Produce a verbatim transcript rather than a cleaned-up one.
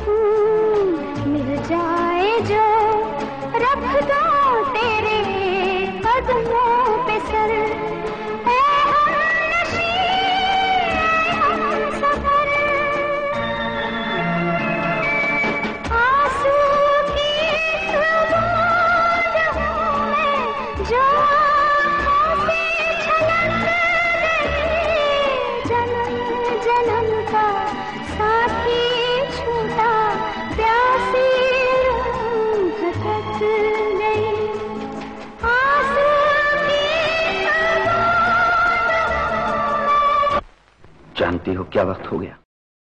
मिल जाए जो रख दो तेरे कदमों पे सर। ऐ हमनशी, ऐ हमसफर, आंसू की एक बूंद हूँ मैं जो आँखों से छलक गई। जन्म जन्म का साथी छूटा, प्यासी रूह भटक गई। आंसू की एक बूंद। जानती हो क्या वक्त हो गया?